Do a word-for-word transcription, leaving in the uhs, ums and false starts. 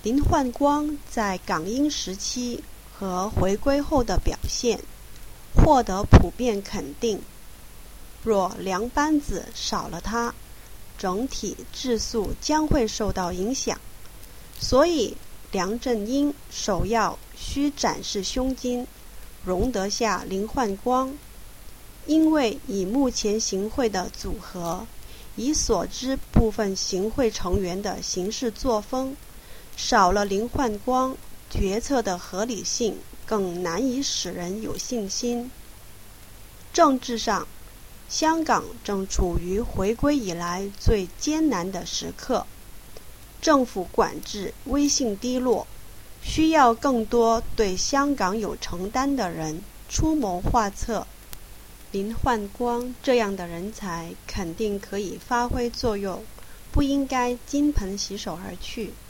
林焕光在港英时期和回归后的表现获得普遍肯定，若梁班子少了他，整体质素将会受到影响。所以梁振英首要需展示胸襟，容得下林焕光，因为以目前行会的组合，以所知部分行会成员的行事作风，少了林焕光，决策的合理性更难以使人有信心。政治上，香港正处于回归以来最艰难的时刻，政府管制威信低落，需要更多对香港有承担的人出谋划策。林焕光这样的人才肯定可以发挥作用，不应该金盆洗手而去。